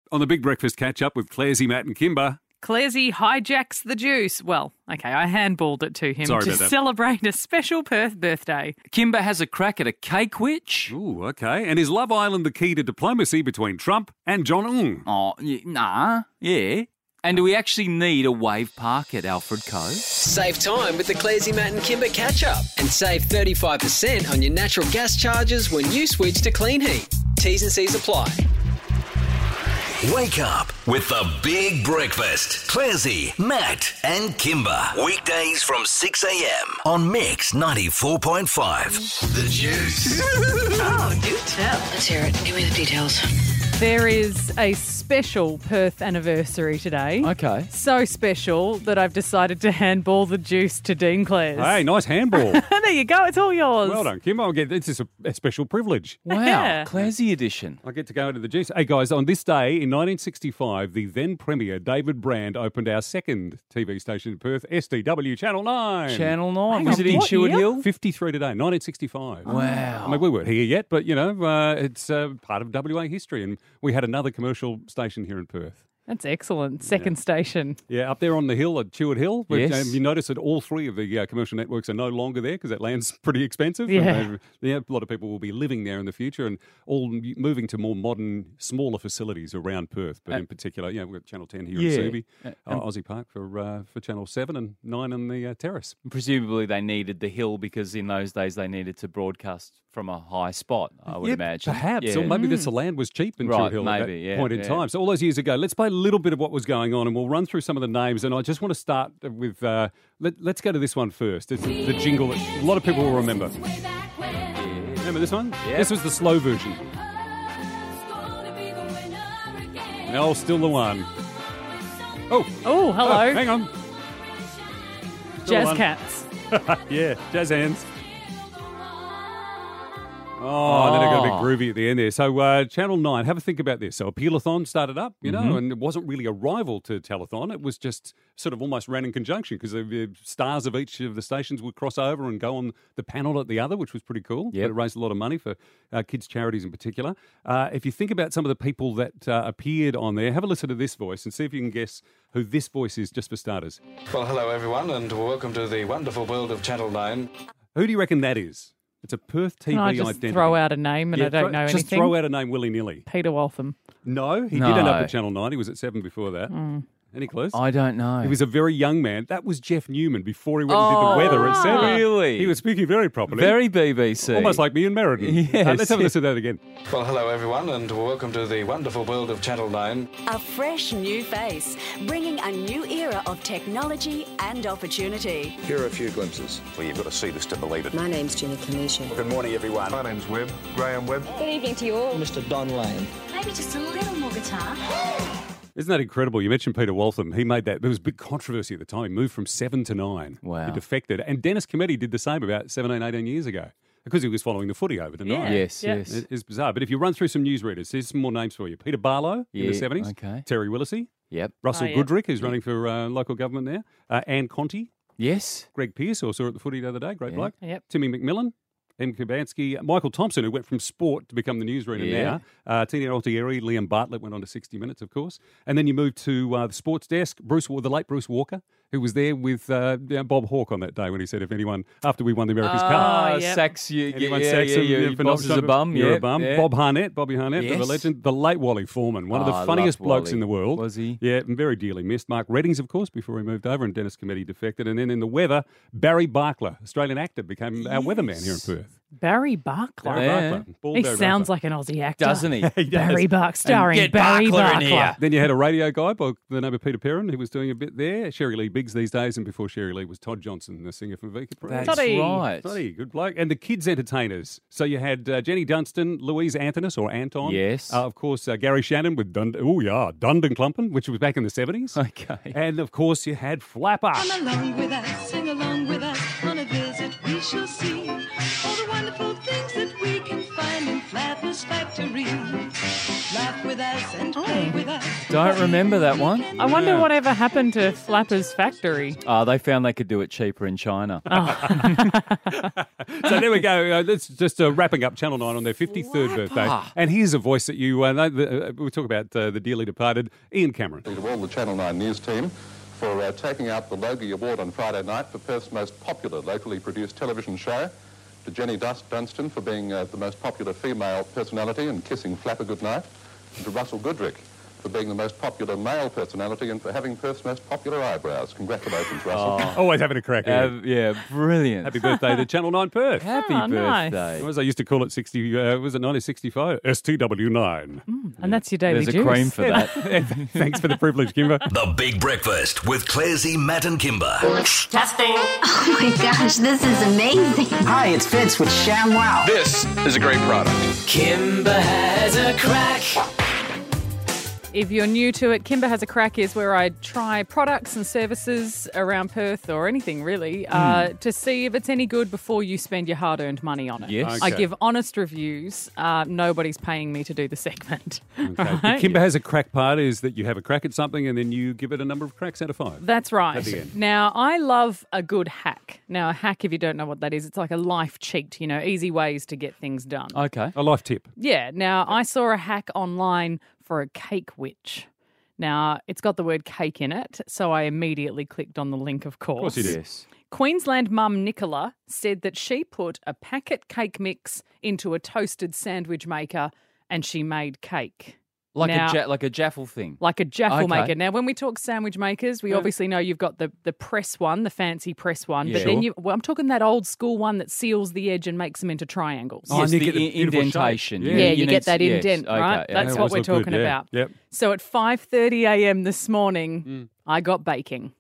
On the Big Breakfast Catch-Up with Clarsey, Matt and Kimber. Clarsey hijacks the juice. Well, okay, I handballed it to him Sorry to about that. celebrate a special Perth birthday. Kimber has a crack at a cake witch. Ooh, okay. And is Love Island the key to diplomacy between Trump and Jong-un? Oh, yeah. And do we actually need a wave park at Alfred Cove? Save time with the Clarsey, Matt and Kimber catch-up and save 35% on your natural gas charges when you switch to Clean Heat. T's and C's apply. Wake up with the Big Breakfast. Clarsey, Matt and Kimber. Weekdays from 6 a.m. on Mix 94.5. The Juice. Oh, do tell. Let's hear it. Give me the details. There is a special Perth anniversary today. Okay. So special that I've decided to handball the juice to Dean Clares. Hey, nice handball. There you go. It's all yours. Well done, Kimber. This is a special privilege. Wow, Yeah. Clarsey edition. I get to go into the juice. Hey, guys, on this day in 1965, the then Premier David Brand opened our second TV station in Perth, SDW Channel 9. Channel 9. Hang Was on, it in what Sherwood year? Hill? 53 today, 1965. Wow. I mean, we weren't here yet, but, it's part of WA history. And we had another commercial station here in Perth. That's excellent. Second station. Yeah, up there on the hill at Chewett Hill. Which, Yes. you notice that all three of the commercial networks are no longer there because that land's pretty expensive. Yeah. And a lot of people will be living there in the future and all moving to more modern, smaller facilities around Perth. But in particular, we've got Channel 10 here Yeah. in Subi, Aussie Park for Channel 7 and 9 on the terrace. Presumably they needed the hill because in those days they needed to broadcast from a high spot, I would imagine. Perhaps. Yeah. Or maybe the land was cheap in Right, Chewett Hill at maybe, that yeah, point in yeah. time. So all those years ago, let's play a little bit of what was going on and we'll run through some of the names. And I just want to start with, let's go to this one first. It's the jingle that a lot of people will remember. Remember this one? Yeah. This was the slow version. No, still the one. Oh, Oh, hello. hang on. Still the Jazz one. Cats. Yeah, jazz hands. Oh, then it got a bit groovy at the end there. So Channel 9, have a think about this. So Appeal-a-thon started up, and it wasn't really a rival to Telethon. It was just sort of almost ran in conjunction because the stars of each of the stations would cross over and go on the panel at the other, which was pretty cool. Yep. But it raised a lot of money for kids' charities in particular. If you think about some of the people that appeared on there, have a listen to this voice and see if you can guess who this voice is just for starters. Well, hello everyone, and welcome to the wonderful world of Channel 9. Who do you reckon that is? It's a Perth TV Can I just identity. throw out a name and I don't know just anything? throw out a name willy-nilly. Peter Waltham. No, he did No. end up at Channel 9. He was at 7 before that. Any clues? I don't know. He was a very young man. That was Jeff Newman before he went and did the weather at 7. really? He was speaking very properly. Very BBC. Almost like me and Meriden. Yes, Let's have a yeah. listen to that again. Well, hello everyone, and welcome to the wonderful world of Channel 9. A fresh new face, bringing a new era of technology and opportunity. Here are a few glimpses. Well, you've got to see this to believe it. My name's Jenny Camisha. Good morning, everyone. My name's Webb, Graham Webb. Good evening to you all. Mr. Don Lane. Maybe just a little more guitar. Isn't that incredible? You mentioned Peter Waltham. He made that. There was a big controversy at the time. He moved from 7 to 9. Wow. He defected. And Dennis Cometti did the same about 17, 18 years ago because he was following the footy over to 9. Yes, Yeah. yes. It's bizarre. But if you run through some newsreaders, here's some more names for you. Peter Barlow in the Yeah, 70s. okay. Terry Willisey. Yep. Russell Oh, yeah. Goodrick, who's running for local government there. Anne Conti. Yes. Greg Pearce, who I saw at the footy the other day. Great bloke. Yep. Timmy McMillan. M. Kubansky, Michael Thompson, who went from sport to become the newsreader Yeah. now. Tina Altieri, Liam Bartlett went on to 60 Minutes, of course. And then you move to the sports desk, the late Bruce Walker, who was there with Bob Hawke on that day when he said, if anyone, after we won the America's Cup, Ah, yep. Sacks you. anyone Yeah, sacks yeah, him, yeah. for Bob's not a bum. You're yeah, a bum. yeah. Bobby Harnett, the Yes. legend, the late Wally Foreman, one of Oh, the I funniest loved blokes Wally. in the world. Was he? Yeah, and very dearly missed. Mark Reddings, of course, before he moved over, and Dennis Cometti defected. And then in the weather, Barry Barkler, Australian actor, became our weatherman here in Perth. Barry Barkler. Barry Yeah. Barkler. Bald He Barry sounds Barkler. like an Aussie actor. Doesn't he? He does. Barry Bark, starring get Barry Barkler in Barkler. here. Then you had a radio guy by the name of Peter Perrin who was doing a bit there. Sherry Lee Biggs these days, and before Sherry Lee was Todd Johnson, the singer from Vika Perez. That's Toddy. right. Toddy, good bloke. And the kids' entertainers. So you had Jenny Dunstan, Louise Antonis, or Anton. Yes. Of course, Gary Shannon with Dundon Clumpin, which was back in the 70s. Okay. And, of course, you had Flapper. Come along with us, sing along with us. On a visit we shall see all the wonderful things that we can find in Flappers Flappers Factory. Laugh with us and play with us. Don't remember that one. I wonder whatever happened to Flappers Factory. They found they could do it cheaper in China. So there we go. That's just wrapping up Channel 9 on their 53rd birthday. And here's a voice that you know. We'll talk about the dearly departed Ian Cameron. To all the Channel 9 news team for taking out the Logie Award on Friday night for Perth's most popular locally produced television show. To Jenny Dunstan for being the most popular female personality and kissing Flapper goodnight. And to Russell Goodrick for being the most popular male personality and for having Perth's most popular eyebrows. Congratulations, Russell. Always having a crack. Yeah, brilliant. Happy birthday to Channel 9 Perth. Happy nice. birthday. As I used to call it, was it 1965? STW9. And that's your daily There's juice. a cream for that. Thanks for the privilege, Kimber. The Big Breakfast with Clarsey, Matt and Kimber. Testing. Oh my gosh, this is amazing. Hi, it's Vince with ShamWow. This is a great product. Kimber has a crack. If you're new to it, Kimber Has a Crack is where I try products and services around Perth or anything really to see if it's any good before you spend your hard-earned money on it. Yes. I Okay. give honest reviews. Nobody's paying me to do the segment. Okay. Right? The Kimber Has a Crack part is that you have a crack at something and then you give it a number of cracks out of 5. That's right. At the end. Now, I love a good hack. Now, a hack, if you don't know what that is, it's like a life cheat, easy ways to get things done. Okay. A life tip. Yeah. Now, I saw a hack online for a cake witch. Now, it's got the word cake in it, so I immediately clicked on the link, of course. Of course you did. Yes. Queensland mum Nicola said that she put a packet cake mix into a toasted sandwich maker and she made cake. Like Now- like a jaffle thing. Like a jaffle Okay. maker. Now, when we talk sandwich makers, we obviously know you've got the press one, the fancy press one. Yeah. But then I'm talking that old school one that seals the edge and makes them into triangles. Oh, Yes, and you the get the beautiful indentation. shape. Yeah, you need get that yes, indent, okay, right? yeah. That's They what always we're look good, talking yeah. about. Yep. So at 5:30 a.m. this morning, I got baking.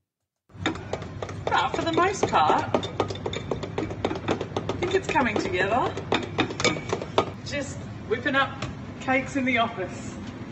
For the most part, I think it's coming together. Just whipping up cakes in the office.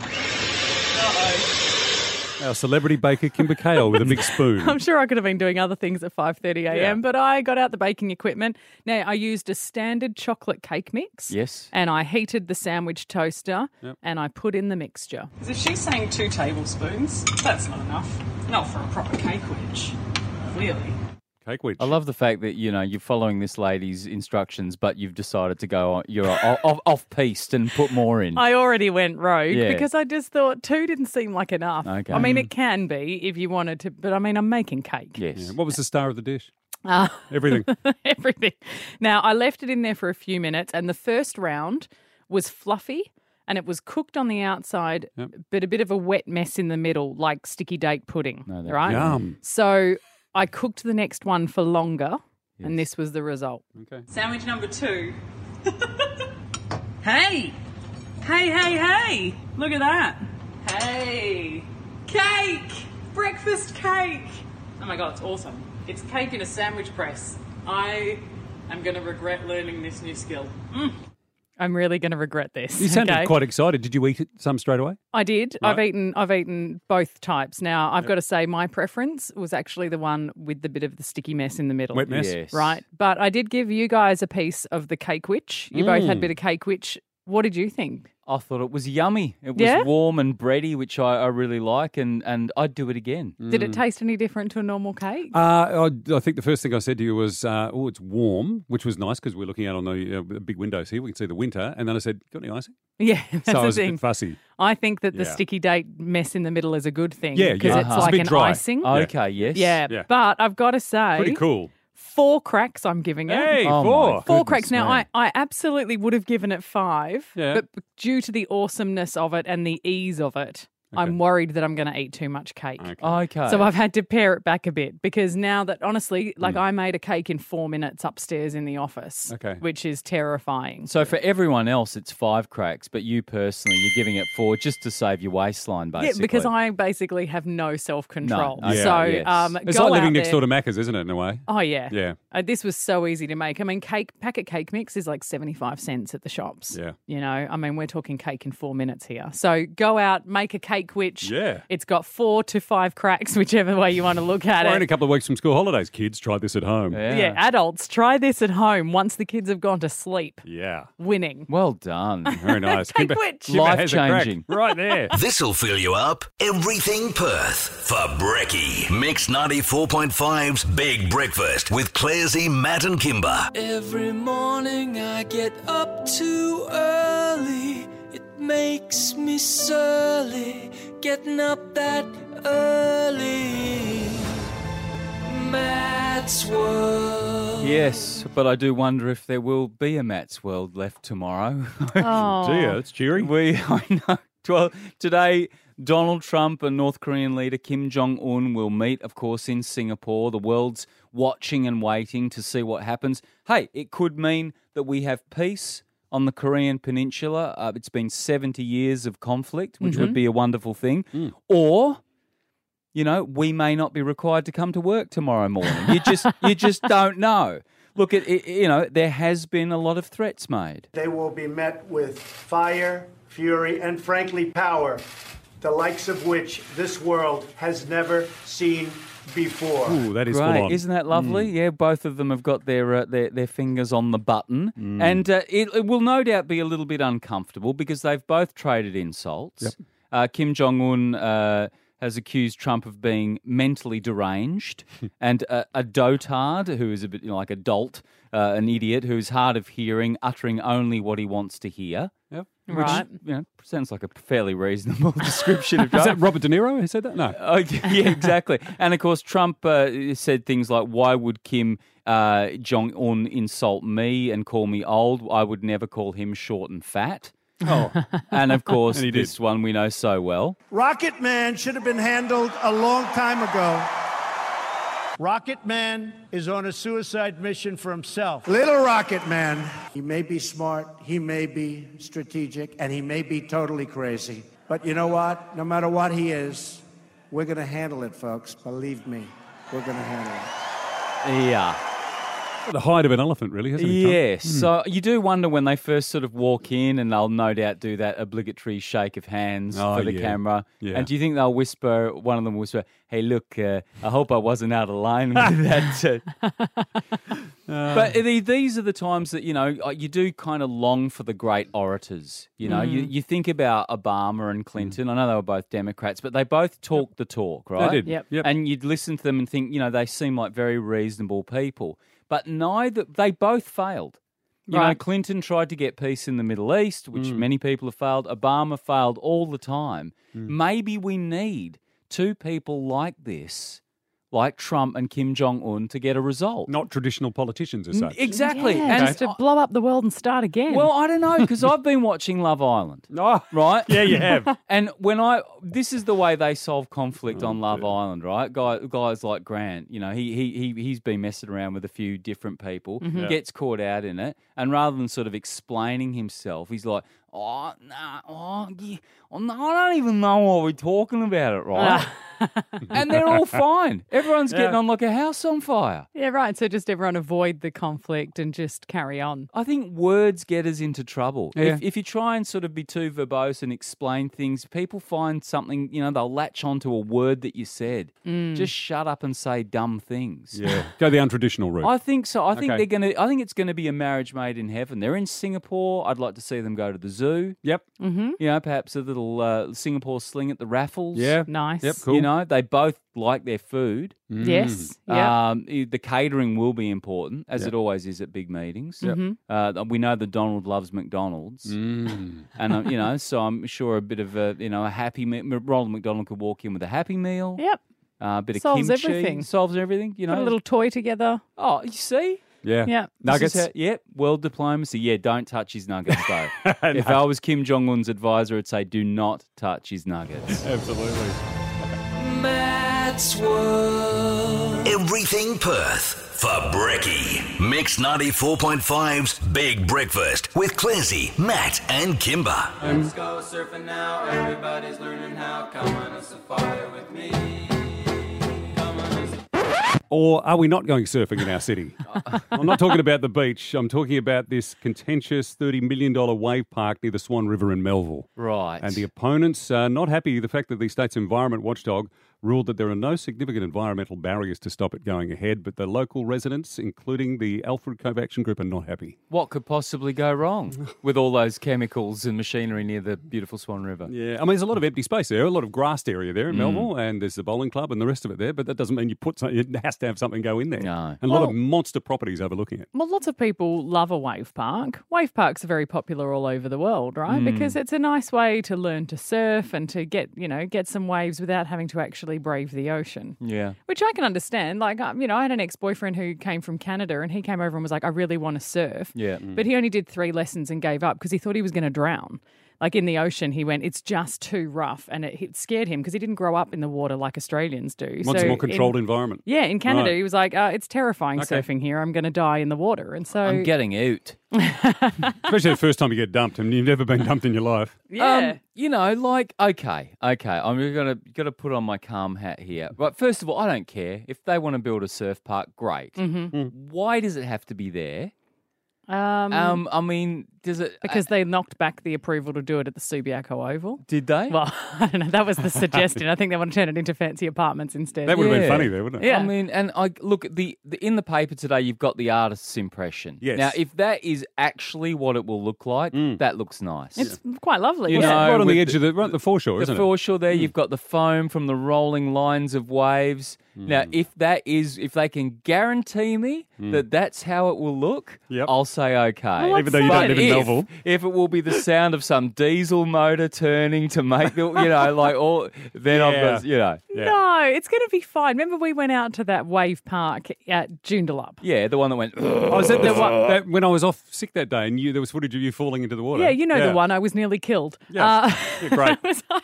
Our celebrity baker, Kimber Kale, with a big spoon. I'm sure I could have been doing other things at 5:30 a.m., Yeah. but I got out the baking equipment. Now, I used a standard chocolate cake mix. Yes. And I heated the sandwich toaster and I put in the mixture. Because if she's saying 2 tablespoons, that's not enough. Not for a proper cake witch, clearly. Cake witch. I love the fact that, you're following this lady's instructions, but you've decided to go on, you're off-piste and put more in. I already went rogue Yeah. because I just thought 2 didn't seem like enough. Okay. I mean, it can be if you wanted to, but I mean, I'm making cake. Yes. Yeah. What was the star of the dish? Uh, Everything. Everything. Now, I left it in there for a few minutes, and the first round was fluffy and it was cooked on the outside, but a bit of a wet mess in the middle, like sticky date pudding. Right? Yum. So I cooked the next one for longer, and this was the result. Okay. Sandwich number 2. Hey! Hey! Look at that. Hey! Cake! Breakfast cake! Oh my God, it's awesome. It's cake in a sandwich press. I am going to regret learning this new skill. I'm really going to regret this. You sounded okay? quite excited. Did you eat it some straight away? I did. Right. I've eaten both types. Now, I've got to say my preference was actually the one with the bit of the sticky mess in the middle. Wet mess? Yes. Right. But I did give you guys a piece of the cake witch. You both had a bit of cake witch. What did you think? I thought it was yummy. It was Yeah? warm and bready, which I really like, and I'd do it again. Did it taste any different to a normal cake? I think the first thing I said to you was, it's warm, which was nice because we're looking out on the big windows here. We can see the winter. And then I said, got any icing? Yeah, that's So I the was a thing. bit fussy. I think that the Yeah. sticky date mess in the middle is a good thing. Yeah, because yeah. it's It's a like bit an dry. icing. Okay, yes. Yeah, Yeah. but I've got to say, Pretty cool. 4 cracks I'm giving it. Hey, Oh, 4. my 4 cracks. goodness Now, me. I absolutely would have given it 5, Yeah. but due to the awesomeness of it and the ease of it, I'm worried that I'm going to eat too much cake. Okay. So I've had to pare it back a bit because now that, honestly, like I made a cake in 4 minutes upstairs in the office, Okay. which is terrifying. So for everyone else, it's 5 cracks, but you personally, you're giving it 4 just to save your waistline, basically. Yeah, because I basically have no self-control. No, okay, so yes. It's go like living out next there. door to Macca's, isn't it, in a way? Oh, yeah. Yeah. This was so easy to make. I mean, packet cake mix is like 75 cents at the shops. Yeah. You know, I mean, we're talking cake in 4 minutes here. So go out, make a cake cake, which Yeah. it's got 4 to 5 cracks, whichever way you want to look at We're in a it. couple of weeks from school holidays. Kids, try this at home. Yeah, adults, try this at home once the kids have gone to sleep. Yeah. Winning. Well done. Very nice. Cake Kimber- which? Kimber has a crack Life-changing. right there. This'll fill you up. Everything Perth for Brekkie. Mix 94.5's Big Breakfast with Clarsey, Matt and Kimber. Every morning I get up too early. It makes me surly getting up that early. Matt's World. Yes, but I do wonder if there will be a Matt's World left tomorrow. Oh. Gee, that's cheery. I know. Well, today, Donald Trump and North Korean leader Kim Jong-un will meet, of course, in Singapore. The world's watching and waiting to see what happens. Hey, it could mean that we have peace on the Korean Peninsula. It's been 70 years of conflict, which would be a wonderful thing. Or, you know, we may not be required to come to work tomorrow morning. You just don't know. Look, you know, there has been a lot of threats made. They will be met with fire, fury, and frankly, power, the likes of which this world has never seen before. Ooh, that is full Great, on. isn't that lovely? Yeah, both of them have got their fingers on the button, and it will no doubt be a little bit uncomfortable because they've both traded insults. Kim Jong-un has accused Trump of being mentally deranged, and a dotard who is a bit like a dolt, an idiot who's hard of hearing, uttering only what he wants to hear. Yep. Right. Which, you know, sounds like a fairly reasonable description of Is Trump. that Robert De Niro who said that? No. Oh, yeah, exactly. And of course, Trump said things like, "Why would Kim Jong-un insult me and call me old? I would never call him short and fat." Oh, and of course, And he did. this one we know so well. Rocket Man should have been handled a long time ago. Rocket Man is on a suicide mission for himself. Little Rocket Man. He may be smart, he may be strategic, and he may be totally crazy. But you know what? No matter what he is, we're going to handle it, folks. Believe me, we're going to handle it. Yeah. The hide of an elephant, really, hasn't he? Trump? Yes. So you do wonder when they first sort of walk in, and they'll no doubt do that obligatory shake of hands Oh, for the yeah. camera. Yeah. And do you think they'll whisper, one of them will whisper, "Hey, look, I hope I wasn't out of line with that." But these are the times that, you know, you do kind of long for the great orators. You know, you think about Obama and Clinton. I know they were both Democrats, but they both talked the talk, right? They did. Yep. And you'd listen to them and think, you know, they seem like very reasonable people. But they both failed. You know, Right. Clinton tried to get peace in the Middle East, which many people have failed. Obama failed all the time. Maybe we need two people like this, like Trump and Kim Jong-un, to get a result. Not traditional politicians as such. Exactly. Yeah, And just to blow up the world and start again. well, I don't know, because I've been watching Love Island. Oh, Right? yeah, you have. And this is the way they solve conflict on Love Island, right? Guys like Grant, you know, he's been messing around with a few different people, gets caught out in it, and rather than sort of explaining himself, he's like, I don't even know what we're talking about it, right? And they're all fine. Everyone's getting on like a house on fire. yeah, right. So just everyone avoid the conflict and just carry on. I think words get us into trouble. Yeah. If you try and sort of be too verbose and explain things, people find something, you know, they'll latch onto a word that you said. Just shut up and say dumb things. Yeah. Go the untraditional route. I think so. I think Okay. I think it's gonna be a marriage made in heaven. They're in Singapore. I'd like to see them go to the zoo. Yep. You know, perhaps a little Singapore sling at the raffles. Yeah. Nice. Yep, cool. You know, they both like their food. Yes. Yeah. The catering will be important, as it always is at big meetings. We know that Donald loves McDonald's, and you know, so I'm sure a bit of a happy meal. Ronald McDonald could walk in with a happy meal. Yep. A bit Solves of kimchi. everything. Solves everything. You know, Put a little toy together. Oh, you see. Yeah. Yeah. Nuggets. World diplomacy. Yeah, don't touch his nuggets, though. If I was Kim Jong-un's advisor, I'd say do not touch his nuggets. Absolutely. Matt's World. Everything Perth for Brekkie. Mix 94.5's Big Breakfast with Clarsey, Matt and Kimber. Let's go surfing now. Everybody's learning how. Come on a safari with me. Come on a safari. Or are we not going surfing in our city? I'm not talking about the beach. I'm talking about this contentious $30 million wave park near the Swan River in Melville. Right. And the opponents are not happy the fact that the state's environment watchdog ruled that there are no significant environmental barriers to stop it going ahead, but the local residents, including the Alfred Cove Action Group, are not happy. What could possibly go wrong with all those chemicals and machinery near the beautiful Swan River? Yeah, I mean, there's a lot of empty space there, a lot of grassed area there in Melville, and there's the bowling club and the rest of it there, but that doesn't mean it has to have something go in there. No. And a lot of monster properties overlooking it. Well, lots of people love a wave park. Wave parks are very popular all over the world, right? Because it's a nice way to learn to surf and to get some waves without having to actually brave the ocean. Yeah. Which I can understand. Like, I had an ex-boyfriend who came from Canada and he came over and was like, I really want to surf. Yeah. But he only did 3 lessons and gave up because he thought he was going to drown. Like in the ocean, he went, it's just too rough. And it scared him because he didn't grow up in the water like Australians do. Wants a more controlled environment. Yeah, in Canada, Right. He was like, it's terrifying surfing here. I'm going to die in the water. And so I'm getting out. Especially the first time you get dumped and you've never been dumped in your life. Yeah. Okay. I'm gonna put on my calm hat here. But first of all, I don't care if they want to build a surf park. Great. Why does it have to be there? I mean, does it because they knocked back the approval to do it at the Subiaco Oval. Did they? Well, I don't know. That was the suggestion. I think they want to turn it into fancy apartments instead. That would have been funny there, wouldn't it? Yeah. I mean, and I look at the in the paper today. You've got the artist's impression. Yes. Now, if that is actually what it will look like, that looks nice. It's quite lovely. You It's know, right on with the edge of the foreshore, isn't the it? foreshore there, you've got the foam from the rolling lines of waves. Now, if they can guarantee me that that's how it will look, Yep. I'll say okay. Well, Even though you But don't live in Melville. if it will be the sound of some diesel motor turning to make the, then I've got, Yeah. No, it's going to be fine. Remember we went out to that wave park at Joondalup? yeah, the one that went. Oh, is that the one that when I was off sick that day and there was footage of you falling into the water? Yeah, you know the one. I was nearly killed. Yes. Yeah, great.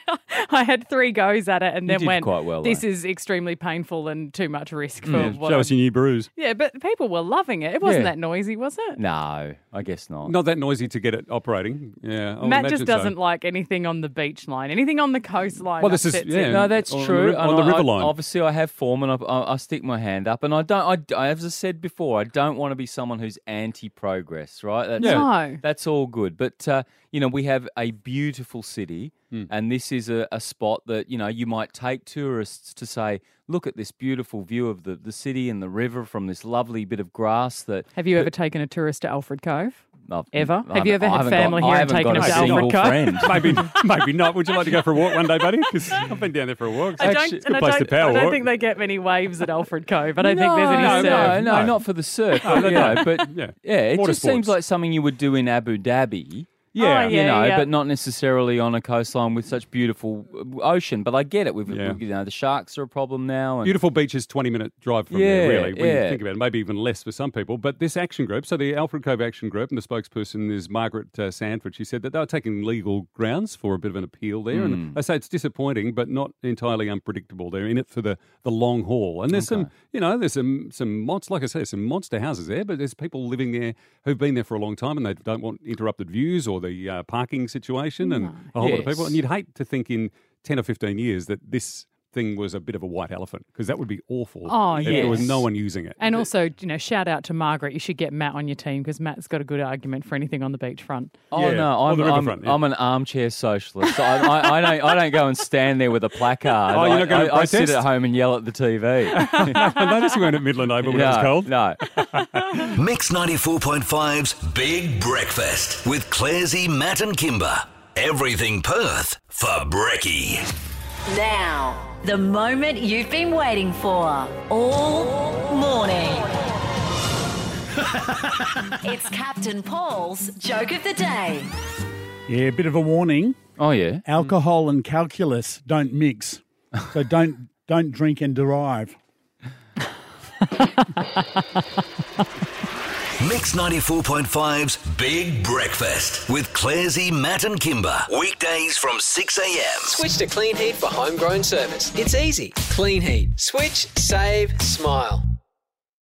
I had 3 goes at it and You then did went, quite well, this though. is extremely painful and too much risk for Yeah, what show us your new bruise. Yeah, but people were loving it. It wasn't Yeah. that noisy, was it? No, I guess not. Not that noisy to get it operating. Yeah, I would Matt imagine just doesn't like anything on the beach line. Anything on the coastline. Well, this is- upsets yeah. him. No, that's On the true. ri- on the And river line. Obviously, I have form, and I stick my hand up. And I don't. As I said before, I don't want to be someone who's anti-progress. Right? That's, No. that's all good. But we have a beautiful city, and this is a spot that you might take tourists to say, look at this beautiful view of the city and the river from this lovely bit of grass. Have you ever taken a tourist to Alfred Cove? I've- Ever? I Have you haven't- ever I had haven't family got- here I and haven't taken got them a to single Alfred Cove? friend. maybe not. Would you like to go for a walk one day, buddy? Because I've been down there for a walk. I It's a good place to power I don't walk. think they get many waves at Alfred Cove. I don't think there's any no, surf. no, not for the surf. But, Yeah. it Water just seems sports. like something you would do in Abu Dhabi. Yeah. yeah. But not necessarily on a coastline with such beautiful ocean. But I get it. The sharks are a problem now. And Beautiful beaches, 20-minute drive from Yeah, there, really, when you yeah. think about it. Maybe even less for some people. But this action group, so the Alfred Cove Action Group, and the spokesperson is Margaret Sanford, she said that they were taking legal grounds for a bit of an appeal there. And they say it's disappointing, but not entirely unpredictable. They're in it for the long haul. And there's there's some monsters, like I say, some monster houses there, but there's people living there who've been there for a long time and they don't want interrupted views or the parking situation and a whole lot of people. And you'd hate to think in 10 or 15 years that this thing was a bit of a white elephant, because that would be awful if there was no one using it. And also, shout out to Margaret. You should get Matt on your team because Matt's got a good argument for anything on the beachfront. Oh Yeah, no, or the riverfront, yeah. I'm an armchair socialist. I don't go and stand there with a placard. Oh, you're not going to I sit protest? at home and yell at the TV. I noticed you weren't at Midland Oval when it was cold. No. Mix 94.5's Big Breakfast with Clarsey, Matt and Kimber. Everything Perth for Brekkie. Now, the moment you've been waiting for all morning. It's Captain Paul's Joke of the Day. Yeah, a bit of a warning. Oh yeah. Alcohol and calculus don't mix. So don't drink and derive. Mix 94.5's Big Breakfast with Clarsey, Matt and Kimber. Weekdays from 6 a.m. Switch to Clean Heat for homegrown service. It's easy. Clean Heat. Switch, save, smile.